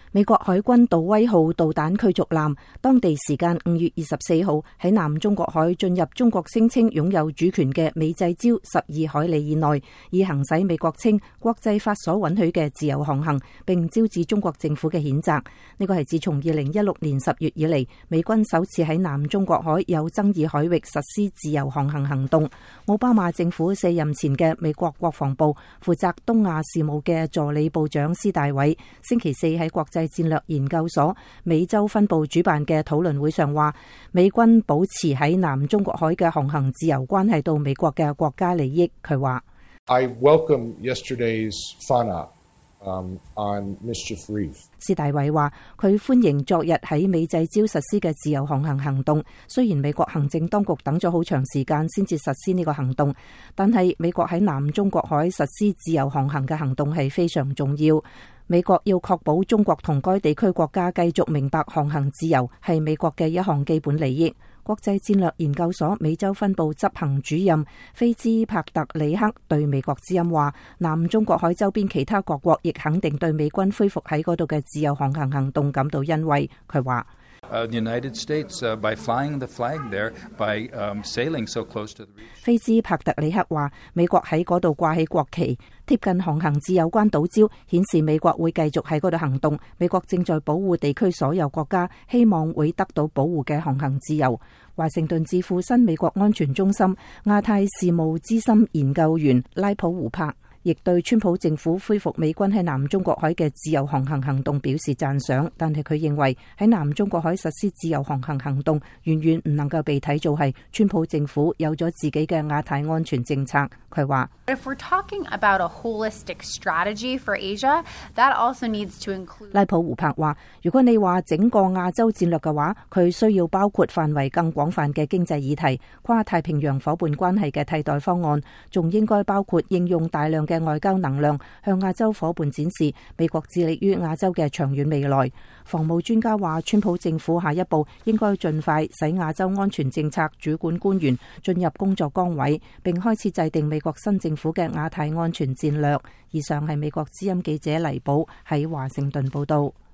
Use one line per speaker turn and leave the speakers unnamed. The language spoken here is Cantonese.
美國海軍杜威號導彈驅逐艦當地時間5月24號喺南中國海進入中國聲稱擁有主權嘅美濟礁12海里以內，以行使美國稱國際法所允許嘅自由航行，並招致中國政府嘅譴責。呢個係自從2016年10月以嚟，美軍首次喺南中國海有爭議海域實施自由航行行動。奧巴馬政府卸任前嘅美國國防部負責東亞事務嘅助理部長施大偉，星期四喺國際戰略研究所美洲分部主辦嘅討論會上話，美軍保持喺南中國海嘅航行自由關係到美國嘅國家利益。佢話
I welcome yesterday's FANA on Mischief Reef。
施大偉話佢歡迎昨日喺美濟礁實施嘅自由航行行動，雖然美國行政當局等咗好長時間先至實施呢個行動，但係美國喺南中國海實施自由航行嘅行動係非常重要。美國要確保中國同該地區國家繼續明白航行自由係美國嘅一項基本利益。國際戰略研究所美洲分部執行主任菲茲帕特里克對美國之音話，南中國海周邊其他各國亦肯定對美軍恢復喺嗰度嘅自由航行行動感到欣慰。佢話菲茲帕特里克話，美國喺嗰度掛起國旗，貼近航行至有關島礁，顯示美國會繼續喺嗰度行動。美國正在保護地區所有國家希望會得到保護嘅航行自由。華盛頓智庫新美國安全中心亞太事務資深研究員拉普胡柏亦對川普政府恢復美軍喺南中國海嘅自由航行行動表示讚賞，但係佢認為喺南中國海實施自由航行行動遠遠唔能夠被睇做係川普政府有咗自己嘅亞太安全政策。佢話拉普胡柏話，如果你話整個亞洲戰略嘅話，佢需要包括範圍更廣泛嘅經濟議題、跨太平洋夥伴關係嘅替代方案，仲應該包括應用大量嘅外交能量，向亞洲夥伴展示美國致力於亞洲嘅長遠未來。防務專家話，川普政府下一步應該盡快使亞洲安全政策主管官員進入工作崗位，並開始制定美國新政府嘅亞太安全戰略。以上係美國之音記者黎寶喺華盛頓報道。